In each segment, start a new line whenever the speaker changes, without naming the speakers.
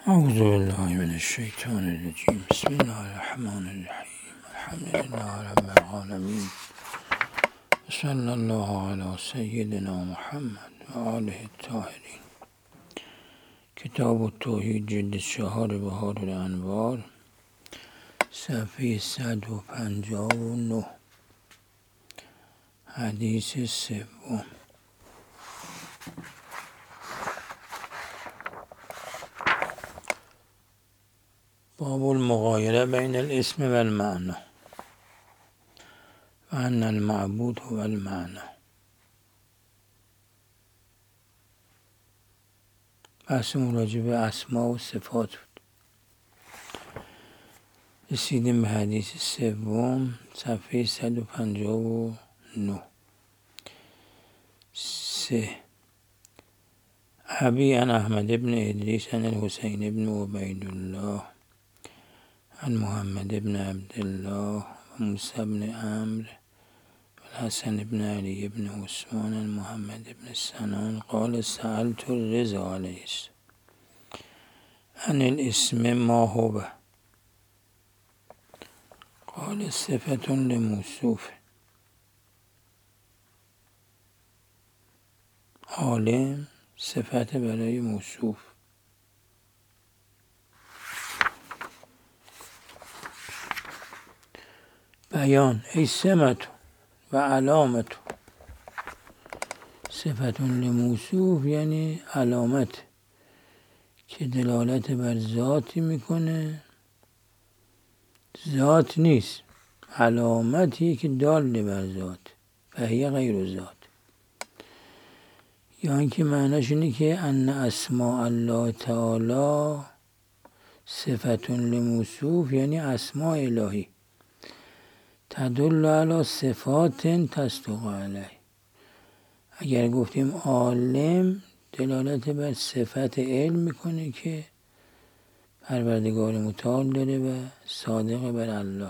أعوذ بالله من الشيطان الرجيم بسم الله الرحمن الرحيم الحمد لله رب العالمين صلى الله على سيدنا محمد و آله الطاهرین. کتاب التوحید جلد 4 بهار الانوار صفحه 159 حدیث سوم. باب المغایره بین الاسم و المعنى و ان المعبود هو المعنى. بحثمون راجع به اسما و صفات بود. رسیدیم به حدیث سوم صفحه 159. 3. ابی عن احمد بن ادریس عن الحسین بن عبید الله عن محمد بن عبدالله و موسی بن عمرو و الحسن بن علی بن عثمان عن محمد بن سنان قال سألت الرضا علیه السلام عن الاسم ما هو قال صفة لموصوف. عالم صفت برای موصوف. بیان ای سمت و علامت. صفت لموصوف یعنی علامت که دلالت بر ذاتی میکنه، ذات نیست، علامتی که دال بر ذات، فهی غیر ذات. یا اینکه معناش اینه که ان اسماء الله تعالی صفت لموصوف یعنی اسماء الهی تدل علی صفات تصدق علیه. اگر گفتیم عالم دلالت بر صفت علم میکنه که پروردگار متعال داره و صادق بر الله.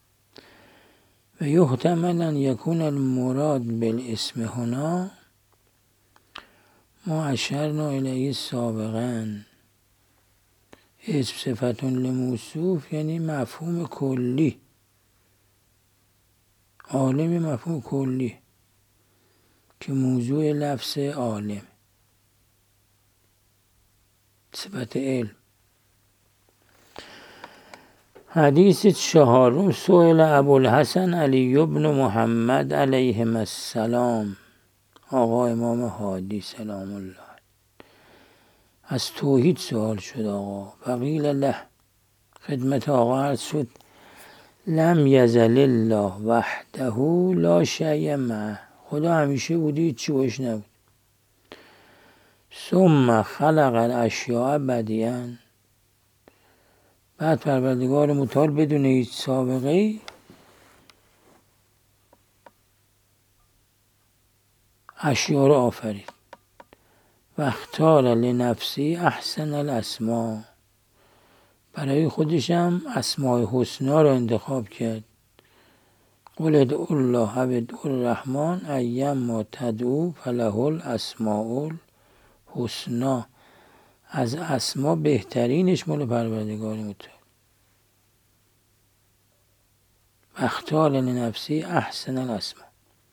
و یحتمل ان یکون المراد بالاسم هنا ما اشرنا الیه سابقا. اسم صفت لموصوف یعنی مفهوم کلی. عالم مفهوم کلی که موضوع لفظ عالم صفت علم. حدیث 4. سئل ابوالحسن علی بن محمد علیهم السلام، آقا امام هادی سلام الله از توحید سوال شد آقا. فقیل له، خدمت آقا عرض شد لم یزل الله وحده لا شیء معه. خدا همیشه بودی، هیچی باش نبود. ثم خلق الاشیاء بدیعا، بعد پروردگار متعال بدون هیچ سابقه ای اشیاء رو آفرید. و اختار لنفسی احسن الاسماء، برای خودشم اسماء حسنا رو انتخاب کرد. قل ادعوا الله و ادعوا الرحمن ایما تدعوا فله الاسماء الحسنا. از اسما بهترینش مال پروردگار متعال. و اختار لنفسی احسن الاسماء.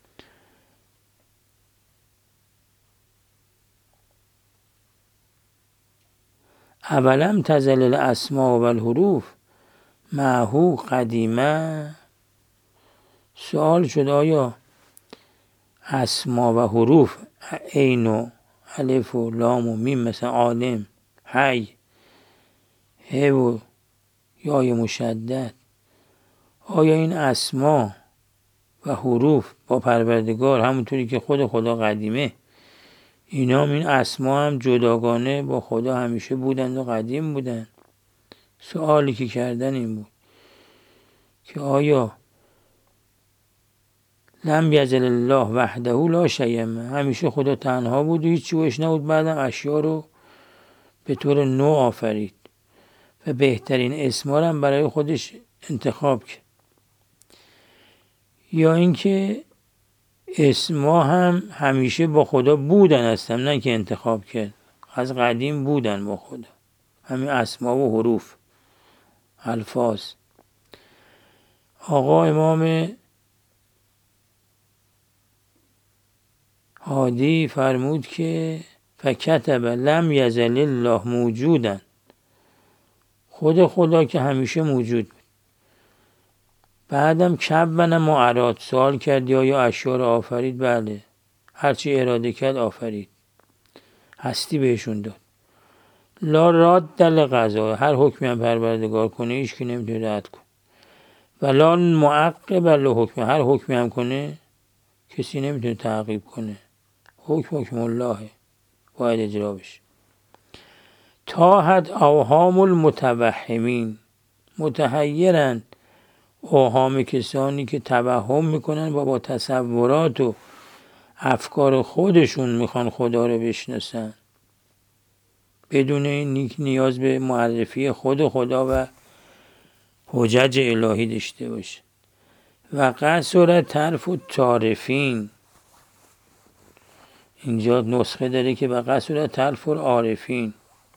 اولم تزل الاسماء و الحروف معه قدیمه. سوال شد آیا اسما و حروف عین و الف و لام و میم مثل عالم، حی، ه و یای مشدد، آیا این اسما و حروف با پروردگار همونطوری که خدا قدیمه، اینا هم این اسما هم جداگانه با خدا همیشه بودند و قدیم بودند؟ سوالی که کردن این بود که آیا لم یزل الله وحده لا شیء معه، همیشه خدا تنها بود و هیچی باش نبود، بعدم اشیا رو به طور نو آفرید و بهترین اسما رو هم برای خودش انتخاب کرد. یا اینکه اسما هم همیشه با خدا بودن هستن، نه که انتخاب کرد، از قدیم بودن با خدا، همین اسما و حروف الفاظ. آقا امام هادی فرمود که فکتب لم یزل الله موجودن، خود خدا که همیشه موجود بود. بعدم کبن ما اراد، سوال کرد یا اشیا را آفرید؟ بله، هرچی اراده کرد آفرید، هستی بهشون داد. لا راد دل قضا، هر حکمی هم پروردگار کنه هیچ کی نمیتونه رد کنه. ولا معقب لحکم، هر حکمی هم کنه کسی نمیتونه تعقیب کنه. حکم اللهه، باید اجرا بشه. تاحت اوهام المتوهمین، متحیرند اوهام کسانی که توهم میکنن و با تصورات و افکار خودشون میخوان خدا رو بشناسن بدون این نیاز به معرفی خود خدا و حجج الهی داشته باشه. و قصر طرف الطارفین، اینجا نسخه داره که و قصر طرف العارفین،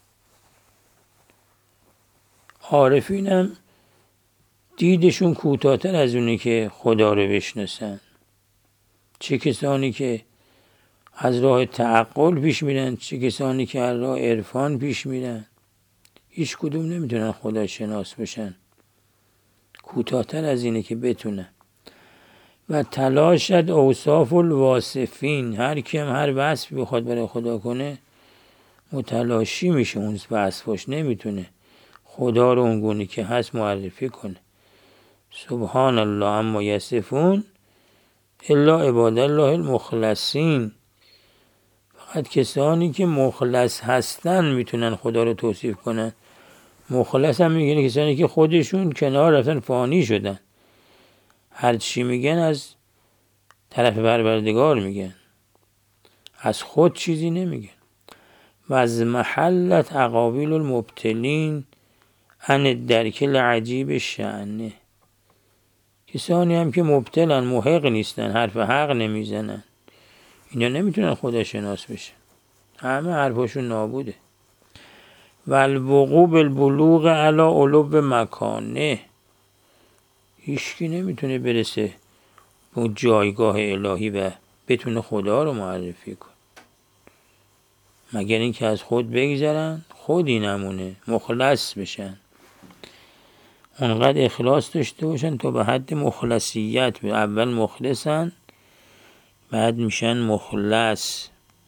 عارفین هم دیدشون کوتاه‌تر از اونه که خدا رو بشناسن. چه کسانی که از راه تعقل پیش میرن، چه کسانی که از راه عرفان پیش میرن، هیچ کدوم نمیتونن خدا شناس بشن، کوتاه‌تر از اینه که بتونن. و تلاشد اوصاف الواصفین، هر کی هم هر وصفی بخواد برای خدا کنه متلاشی میشه، اون وصفاش نمیتونه خدا رو اونگونه که هست معرفی کنه. سبحان الله اما یصفون الا عباد الله المخلصین، فقط کسانی که مخلص هستن میتونن خدا رو توصیف کنن. مخلص هم میگن کسانی که خودشون کنار رفتن، فانی شدن، هر چی میگن از طرف پروردگار میگن، از خود چیزی نمیگن. و از محلت اقاویل المبتلین عن الدرک العجیب شأنه، کسانی هم که مبتلن، محق نیستن، حرف حق نمیزنن، اینا نمیتونن خدا شناس بشن، همه حرفاشون نابوده. و الوقوع بالبلوغ علی علو مکانه، هیچکی نمیتونه برسه به جایگاه الهی و بتونه خدا رو معرفی کنه مگر اینکه از خود بگذرن، خودی نمونه، مخلص بشن، اونقدر اخلاص داشته باشن تا به حد مخلصیت، اول مخلصن بعد میشن مخلص.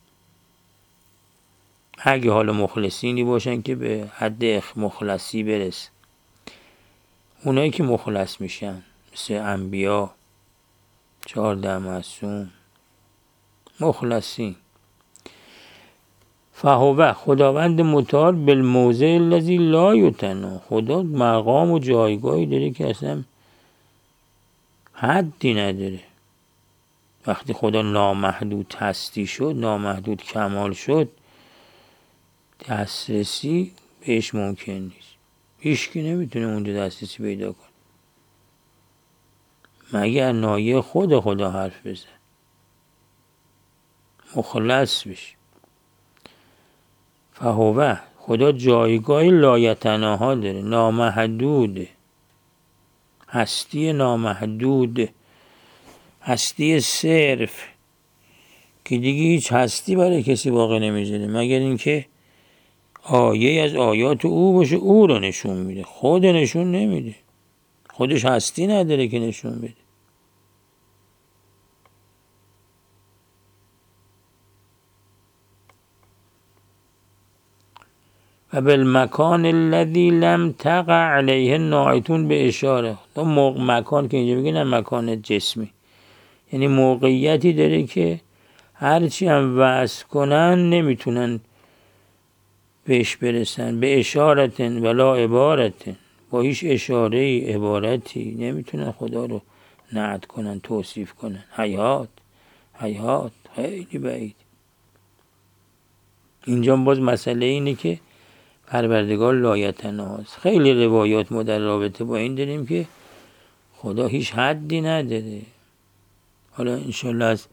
اگه حالا مخلصینی باشن که به حد مخلصی برس، اونایی که مخلص میشن مثل انبیا، 14 معصوم، مخلصین. فهو خداوند متعال بالموضع الذی لا یتنا، خدا مقام و جایگاهی داره که اصلا حدی نداره. وقتی خدا نامحدود هستی شد، نامحدود کمال شد، دسترسی بهش ممکن نیست، هیچکی نمیتونه اونجا دسترسی پیدا کنه مگر نایه خود خدا حرف بزن، مخلص بشه. فهو خدا جایگاه لایتناها داره، نامحدوده، هستی نامحدود، هستی صرف که دیگه هیچ هستی برای کسی واقع نمیذاره مگر اینکه آیه از آیات او باشه، او رو نشون میده، خود نشون نمیده، خودش هستی نداره که نشون بده. و بالمکان الذی لم تقع علیه ناعتون به اشاره، مکان که اینجا بگن مکان جسمی، یعنی موقعیتی داره که هرچی هم وصف کنن نمیتونن بهش برسن. به اشارتن ولا عبارتن، با هیچ اشاره عبارتی نمیتونن خدا رو نعت کنن، توصیف کنن. هیهات هیهات، خیلی بعید. اینجا باز مسئله اینه که پروردگار لایتناهاست. خیلی روایات ما در رابطه با این داریم که خدا هیچ حدی نداره. حالا انشالله از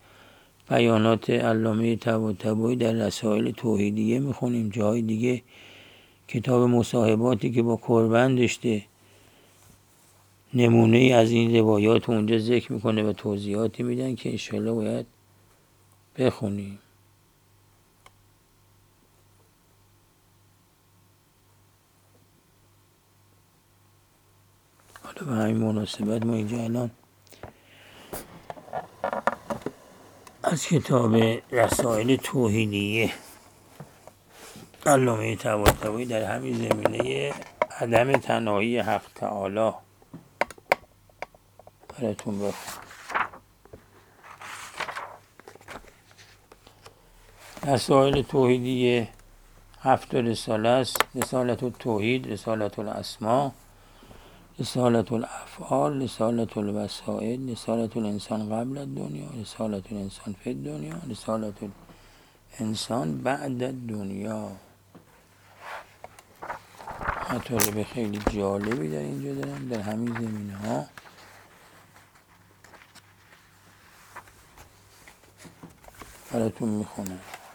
بیانات علامه طباطبایی در رسائل توحیدیه میخونیم، جای دیگه کتاب مصاحباتی که با کربن داشته نمونه ای از این روایات اونجا ذکر میکنه و توضیحاتی میدن که انشالله باید بخونیم. حالا به همین مناسبت ما اینجا الان از کتاب رسائل توحیدیه علامه طباطبایی در همین زمینه عدم تنهایی حق تعالی براتون بخونم. رسائل توحیدیه 7 رساله است: رسالت التوحید، رسالت الاسماء، رسالت الافعال، رسالت الوسائل، رسالت الانسان قبل الدنیا، رسالت الانسان فی الدنیا، رسالت الانسان بعد الدنیا. مطالب خیلی جالبی در اینجا دارن در همین زمینه ها. براتون میخونم.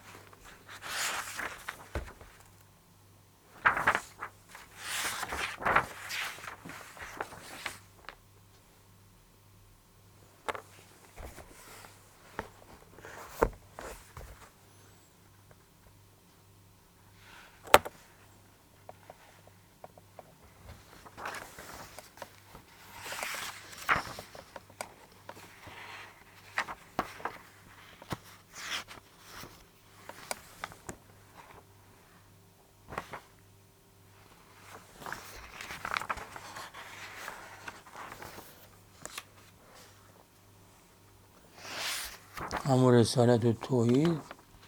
اما رسالت توحید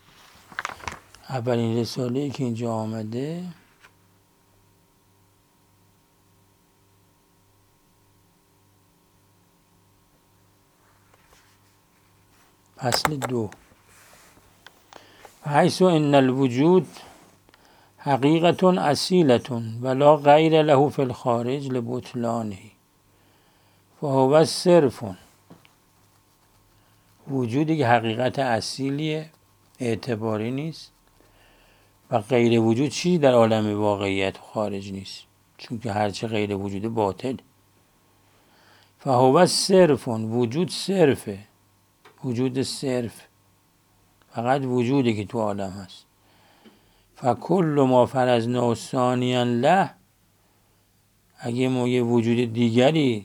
اولین رساله‌ای که اینجا آمده فصل 2: حیث ان الوجود حقیقت اصیلة ولا غیر له فی الخارج لبطلانه فهو صرف. وجودی که حقیقت اصیلیه، اعتباری نیست و غیر وجود چیزی در عالم واقعیت خارج نیست، چون که هرچه غیر وجود باطل. فهو صرف، وجود صرفه، وجود صرف، فقط وجودی که تو عالم هست. فکل ما فرضناه ثانیا له، اگه ما یه وجود دیگری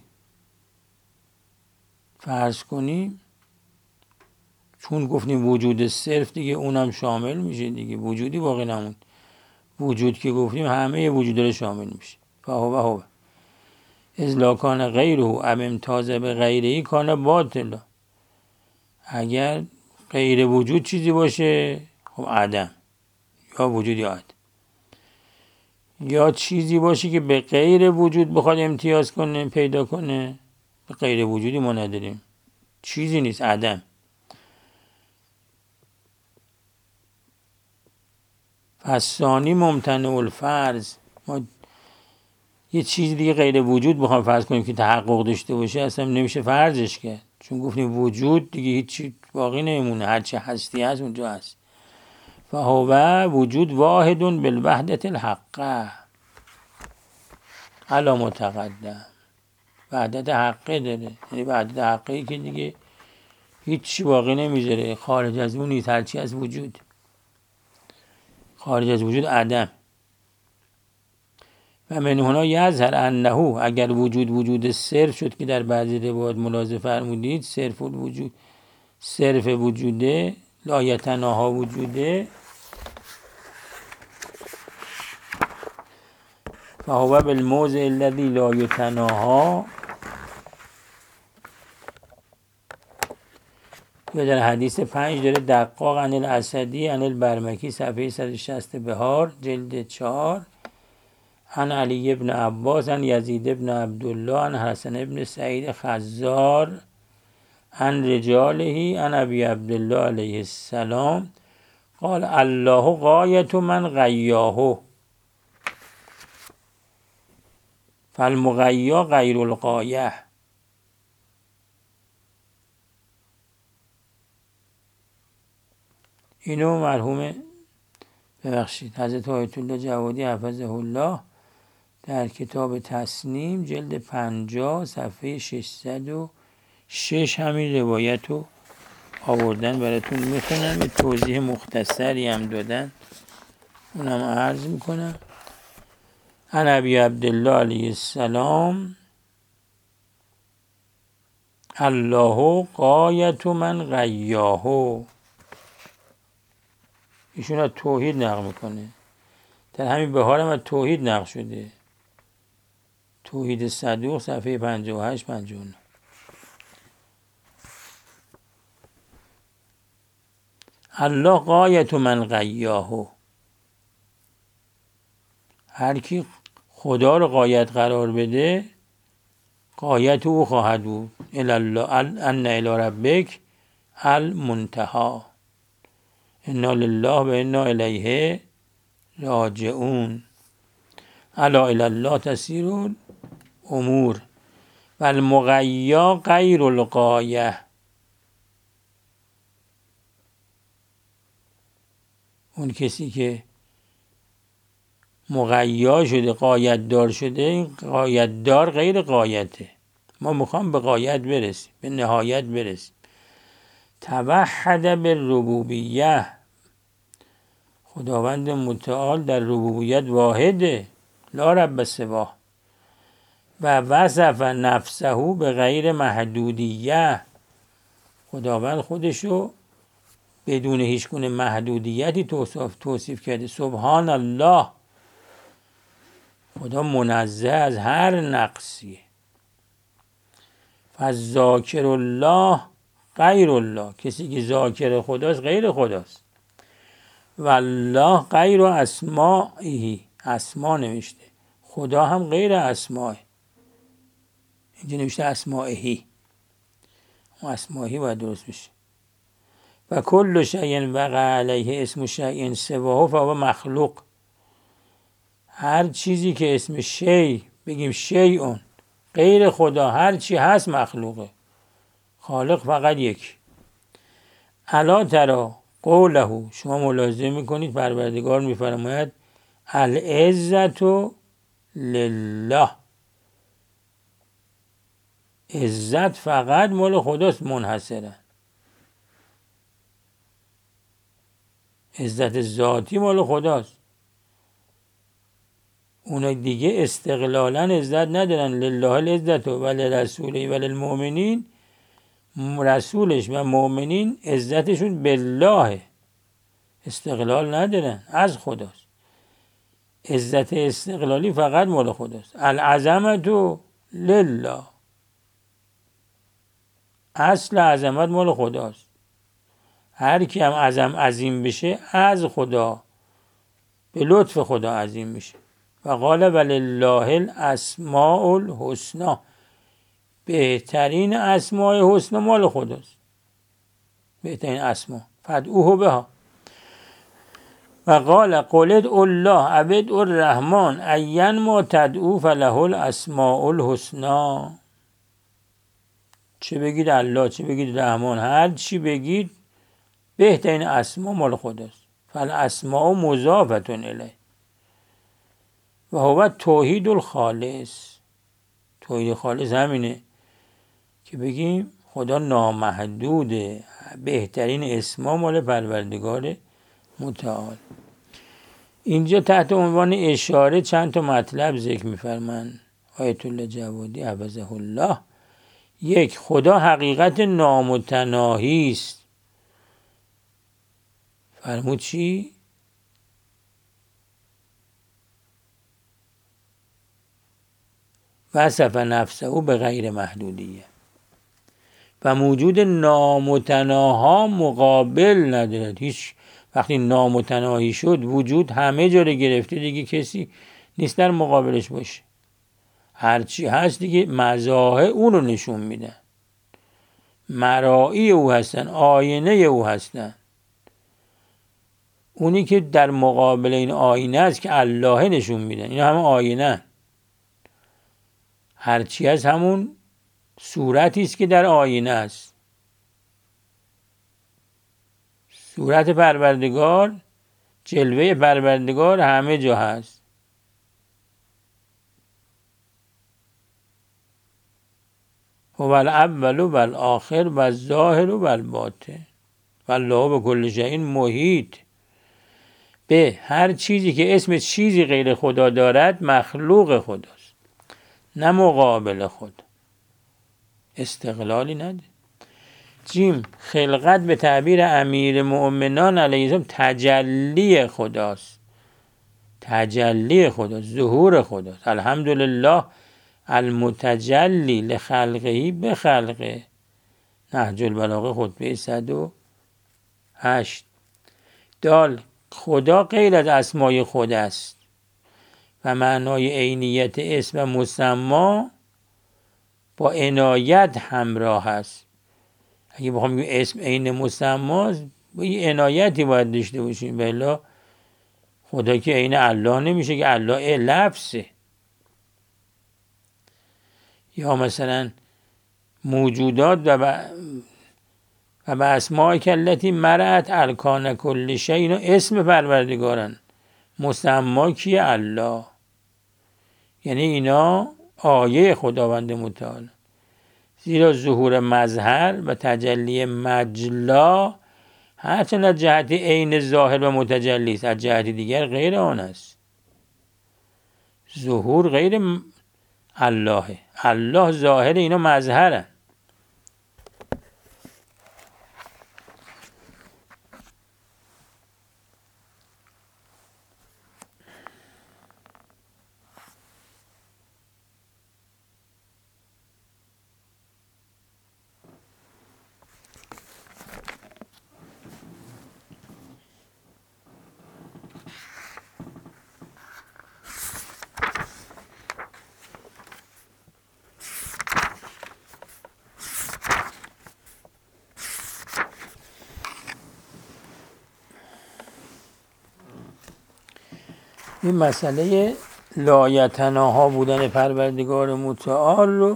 فرض کنیم، چون گفتیم وجود صرف دیگه اونم شامل میشه دیگه، وجودی باقی نموند. وجود که گفتیم همه وجود رو شامل میشه. فهو اذ لا کان غیره ام امتاز به غیره کان باطلا. اگر غیر وجود چیزی باشه خب عدم، یا وجود یا عدم. یا چیزی باشه که به غیر وجود بخواد امتیاز کنه پیدا کنه، به غیر وجودی ما نداریم، چیزی نیست، عدم. فثانی ممتنع الفرض، ما یه چیز دیگه غیر وجود بخوام فرض کنیم که تحقق داشته باشه اصلا نمیشه فرضش کرد، چون گفتیم وجود دیگه هیچی باقی نمیمونه، هرچی هستی هست اونجا هست. فهو وجود واحد بالوحدة الحقه علی متقدم، وحدت حقه داره، یعنی وحدت حقه که دیگه هیچی باقی نمیذاره، خارج از اون نیست، هرچی از وجود، خارج از وجود عدم. و من هنا یظهر انه، اگر وجود صرف شد که در بعضی روایات ملاحظه فرمودید صرف الوجود، صرف وجوده، لا یتناها وجوده، فهو بالموضع الذی لا یتناها. یا در حدیث 5 داره دقاق عن الاسدی عن البرمکی صفحه 160 بهار جلد 4 عن علی ابن عباس عن یزید ابن عبدالله عن حسن ابن سعید خزار عن رجاله عن ابی عبدالله علیه السلام قال الله غایت من غیاه فالمغیا غیر الغایه. اینو مرحوم ببخشید حضرت آیت الله جوادی حفظه الله در کتاب تصنیم جلد 50 صفحه 606 همین روایت رو آوردن براتون میخونم. یه توضیح مختصری هم دادن، اونم عرض میکنم. عن ابی عبدالله علیه السلام الله غایت من غیاه. ایشون از توحید نقل میکنه، در همین بهار هم از توحید نقل شده، توحید صدوق صفحه 58 59. الله غایت من غیاه، هر کی خدا رو غایت قرار بده غایت او خواهد بود. ان الی ربک المنتهی، انا لله و انا الیه راجعون، الا الی الله تسیر الامور و المغیا غیر الغایه. اون کسی که مغیا شده، غایت دار شده، این غایت دار غیر غایته. ما میخوام به غایت برسیم، به نهایت برسیم. توحد بالربوبیه، خداوند متعال در ربوبیت واحده، لا رب سواه. و وصف نفسه به غیر محدودیه، خداوند خودشو بدون هیچ گونه محدودیتی توصیف کرده. سبحان الله، خدا منزه از هر نقصیه. فالذاکر الله غیر الله، کسی که ذاکر خداست غیر خداست. والله غیر اسمائه، اسما نوشته، خدا هم غیر اسمائه، اینجا نوشته اسمائهی، اون اسمائهی باید درست بشه. و کل شیء وقع علیه اسم شیء سواه فهو مخلوق، هر چیزی که اسم شی بگیم شیء غیر خدا، هر چی هست مخلوقه، خالق فقط یک. الا تری قوله، شما ملاحظه میکنید پروردگار میفرماید العزت لله، عزت فقط مال خداست منحصرا، عزت ذاتی مال خداست. اونا دیگه استقلالا عزت ندارن. لله العزت و لرسوله و للمؤمنین، رسولش و مؤمنین عزتشون بالله، استقلال ندارن، از خداست. عزت استقلالی فقط مال خداست. العظمت لله، اصل عظمت مال خداست. هر کی هم عظیم بشه از خدا، به لطف خدا عظیم میشه. و قال ولله الاسماء الحسنی، بهترین اسماء حسنا مال خداست، بهترین اسما، فادعوه بها. و قال قل ادعوا الله او ادعوا الرحمن ایا ما تدعوا فله الاسماء الحسنی، چه بگید الله چه بگید رحمان، هر چی بگید بهترین اسما مال خداست. فالاسماء مضافه الیه و هو توحید الخالص، توحید خالص همینه که بگیم خدا نامحدوده، بهترین اسما مال پروردگار متعال. اینجا تحت عنوان اشاره چند تا مطلب ذکر می‌فرمایند آیت الله جوادی حفظه الله. یک، خدا حقیقت نامتناهی است. فرمود چی؟ وصف نفسه به غیر محدودیه. و موجود نامتناها مقابل ندارد. هیچ وقتی نامتناهی شد وجود همه جا رو گرفته، دیگه کسی نیست در مقابلش باشه. هرچی هست دیگه مظاهر اون رو نشون میدن، مرایی او هستن، آینه او هستن. اونی که در مقابل این آینه است که الله نشون میدن، اینا همه آینه. هرچی هست همون صورتی است که در آینه است. صورت پروردگار جلوه پروردگار همه جا هست. هو الاول و الاخر و الظاهر و الباطن و الله بکل شیء محیط. به هر چیزی که اسم چیزی غیر خدا دارد مخلوق خداست، نه مقابل خدا. استقلالی نده. جیم، خلقت به تعبیر امیر مؤمنان علیه السلام تجلی خداست. تجلی خداست، ظهور خداست. الحمدلله المتجلی لخلقه به خلقه. نهج البلاغه خطبه 108. دال، خدا غیر از اسمای خود است و معنای عینیت اسم و مسما با عنایت همراه است. اگه بخوام بگیم اسم عین مسماست، با یه عنایتی باید داشته باشیم، بلا خدا که عین الله نمیشه که الله لفظه. یا مثلا موجودات و به اسماء کلتی مرأت ارکان کل شیء، اینا اسم پروردگارن. مسما کیه؟ الله. یعنی اینا آیه خداوند متعال. زیرا ظهور مظهر و تجلی مجلا هرچند از جهت عین ظاهر و متجلی است، از جهت دیگر غیر آن است. ظهور غیر الله، الله ظاهر، اینا مظهرن. این مسئله لایتناها بودن پروردگار متعال رو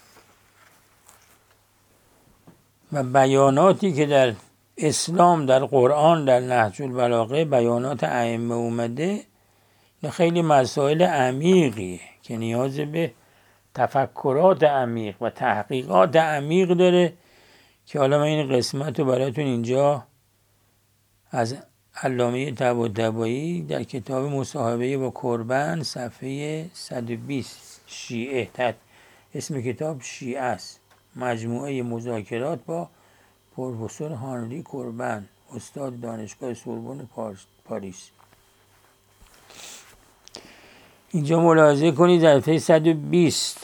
و بیاناتی که در اسلام، در قرآن، در نهج البلاغه بیانات ائمه اومده، خیلی مسائل عمیقیه که نیاز به تفکرات عمیق و تحقیقات عمیق داره که حالا من این قسمت رو براتون اینجا از علامه طباطبایی در کتاب مصاحبه با کربن صفحه 120 شیعه، اسم کتاب شیعه است، مجموعه مذاکرات با پروفسور هانری کربن، استاد دانشگاه سوربن پاریس. اینجا ملاحظه کنید در صفحه 120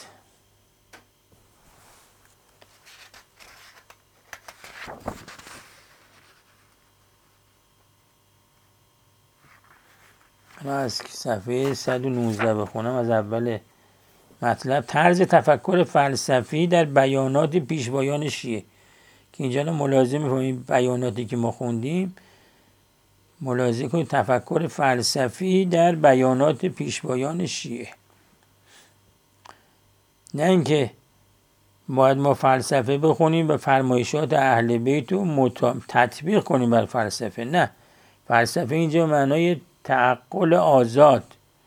من از صفحه 119 بخونم از اول مطلب. طرز تفکر فلسفی در بیانات پیشوایان شیعه، که اینجا ملاحظه می‌کنید بیاناتی که ما خوندیم، ملاحظه کنید تفکر فلسفی در بیانات پیشوایان شیعه. نه اینکه باید ما فلسفه بخونیم و فرمایشات اهل بیت رو تطبیق کنیم بر فلسفه. نه، فلسفه اینجا معنای تعقل آزاد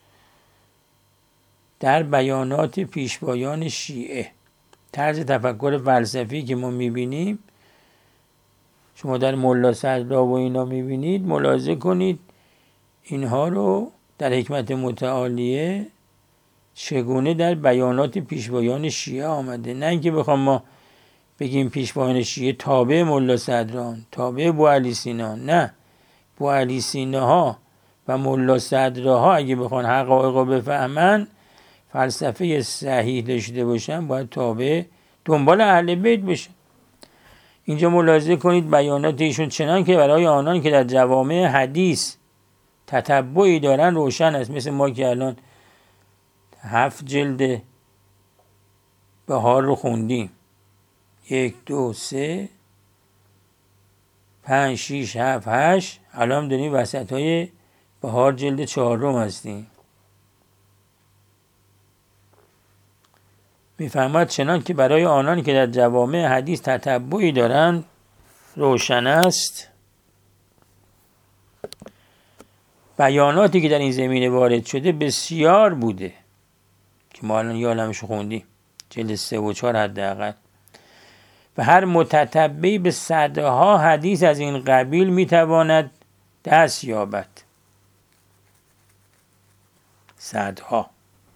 در بیانات پیشوایان شیعه. طرز تفکر فلسفی که ما میبینیم، شما در ملا صدرا و اینا میبینید، ملاحظه کنید اینها رو در حکمت متعالیه چگونه در بیانات پیشوایان شیعه آمده. نه اینکه بخوام ما بگیم پیشوایان شیعه تابع ملا صدران، تابع بوعلی سینا. نه، بوعلی سیناها و ملا صدراها اگه بخوان حقایق رو بفهمن، فلسفه صحیح داشته باشن، باید تابع دنبال اهل بیت بشن. اینجا ملاحظه کنید بیانات ایشون چنان که برای آنان که در جوامع حدیث تتبعی دارن روشن است. مثل ما که الان 7 جلد بهار رو خوندیم، 1 2 3 5 6 7 8، الان داریم وسط های بهار جلد 4 هستیم. میفهمد چنان که برای آنان که در جوامع حدیث تتبعی دارند روشن است بیاناتی که در این زمینه وارد شده بسیار بوده که ما الان یادمش خوندیم، جلد 3 و 4 حداقل، و هر متتبعی به صدها حدیث از این قبیل میتواند دست یابد. صدها.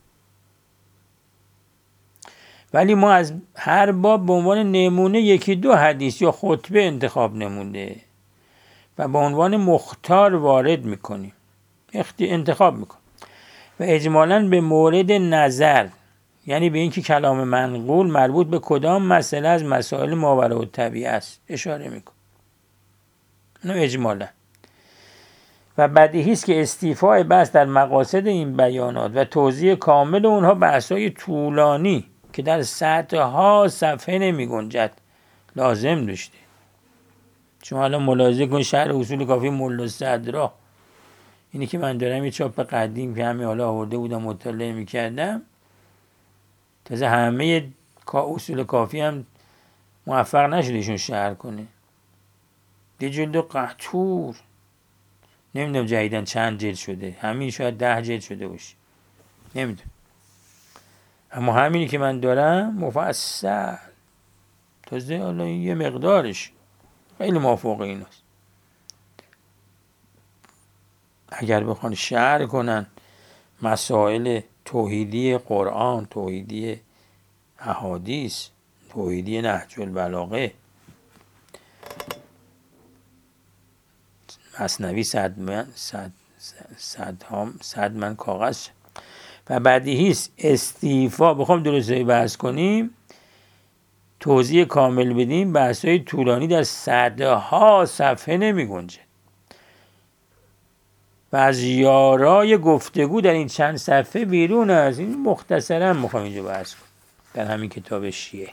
ولی ما از هر باب به عنوان نمونه 1-2 حدیث یا خطبه انتخاب نمونده و به عنوان مختار وارد میکنیم، انتخاب میکنیم و اجمالاً به مورد نظر، یعنی به اینکه کلام منقول مربوط به کدام مسئله از مسائل ماوراءالطبیعه است اشاره میکنیم. اینو اجمالاً. و بدیهی است که استیفاء بحث در مقاصد این بیانات و توضیح کامل اونها بحث‌های طولانی که در صدها صفحه نمی گنجد لازم داشته. شما الان ملاحظه کن شرح اصول کافی ملا صدرا، اینی که من دارم یه چاپ قدیم که همین حالا آورده بودم مطالعه میکردم، تازه همه اصول کافی هم موفق نشدهشون شرح کنه. دی جلد قطور، نمیدونم جدیدن چند جلد شده، همین شاید 10 جلد شده باشه، نمیدونم. اما همینی که من دارم مفصل، تازه حالا این یه مقدارش خیلی مافوق ایناست. اگر بخوان شرح کنن مسائل توحیدی قرآن، توحیدی احادیث، توحیدی نهج البلاغه، مثنوی 100 من کاغذ. و بدیهی است استیفا بخوام درسته بحث کنیم، توضیح کامل بدیم، بحث‌های طولانی در صدها صفحه نمی گنجه و از یارای گفتگو در این چند صفحه بیرون از این مختصرا میخوام اینجا بحث کنم در همین کتاب شیعه.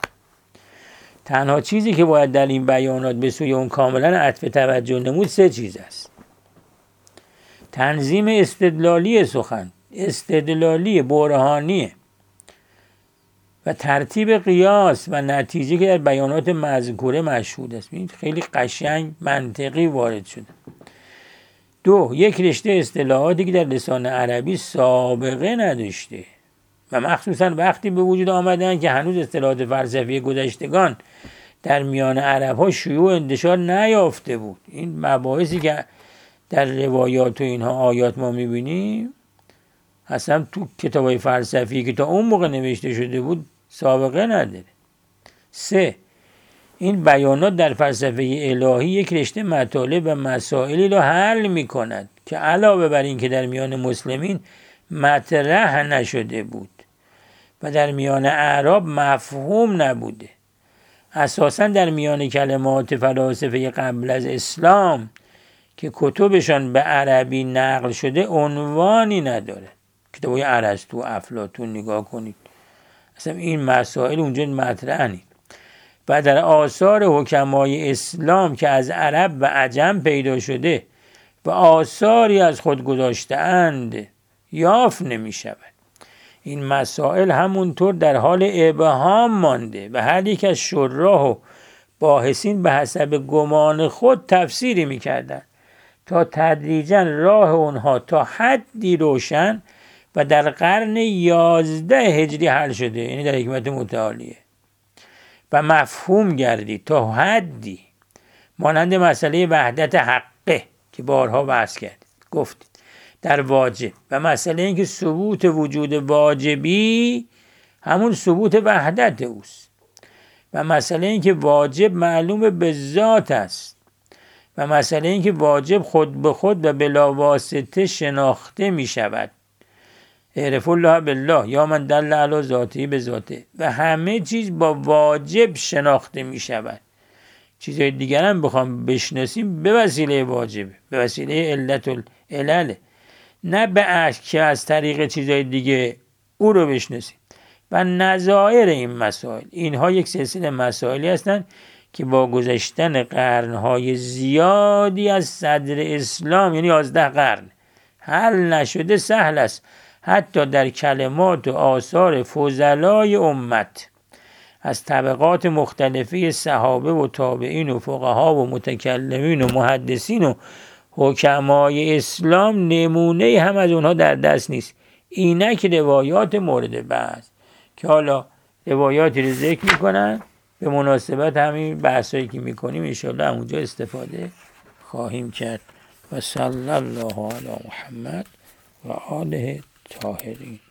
تنها چیزی که باید در این بیانات به سوی اون کاملا عطف توجه نمود 3 چیز است: تنظیم استدلالی سخن، استدلالی برهانی، و ترتیب قیاس و نتیجه که در بیانات مذکوره مشهود است. خیلی قشنگ منطقی وارد شده. 2. یک رشته اصطلاحاتی که در لسان عربی سابقه نداشته و مخصوصا وقتی به وجود آمدن که هنوز اصطلاحات فلسفی گذشتگان در میان عرب ها شیوع انتشار نیافته بود. این مباحثی که در روایات و اینها آیات ما میبینیم اصلا تو کتابای فلسفی که تا اون موقع نوشته شده بود سابقه نداره. 3. این بیانات در فلسفه الهی یک رشته مطالب و مسائلی را حل می کند که علاوه بر این که در میان مسلمین مطرح نشده بود و در میان اعراب مفهوم نبوده، اساساً در میان کلمات فلاسفه قبل از اسلام که کتبشان به عربی نقل شده عنوانی نداره. کتابای ارسطو، افلاطون نگاه کنید، اصلا این مسائل اونجا مطرح نیست. و در آثار حکمای اسلام که از عرب و عجم پیدا شده و آثاری از خود گذاشته‌اند یافت نمی شود. این مسائل همونطور در حال ابهام مانده و هر یک از شراح و باحثین به حسب گمان خود تفسیری می کردن تا تدریجاً راه اونها تا حدی روشن و در قرن 11 هجری حل شده، یعنی در حکمت متعالیه، و مفهوم گردید تا حدی، مانند مسئله وحدت حقه که بارها بحث کرد گفتید در واجب، و مسئله این که ثبوت وجود واجبی همون ثبوت وحدت اوست، و مسئله این که واجب معلوم به ذات است، و مسئله این که واجب خود به خود و بلا واسطه شناخته می شود. اعرف الله بالله یا من دل علی ذاته به ذاته، و همه چیز با واجب شناخته می شود. چیزهای دیگر هم بخوام بشناسیم به وسیله واجبه، به وسیله علت العلل، نه به اشک که از طریق چیزهای دیگه او رو بشناسیم. و نظائر این مسائل، اینها یک سلسله مسائلی هستند که با گذشتن قرنهای زیادی از صدر اسلام، یعنی 11 قرن، حل نشده سهل است حتی در کلمات و آثار فضلای امت از طبقات مختلفه صحابه و تابعین و فقها و متکلمین و محدثین و حکمای اسلام نمونه هم از اونها در دست نیست. اینک روایات مورد بحث که حالا روایاتی رو ذکر میکنن به مناسبت همین بحثایی که میکنیم انشاءالله همونجا استفاده خواهیم کرد. و صلی الله علی محمد و آله طاهرین.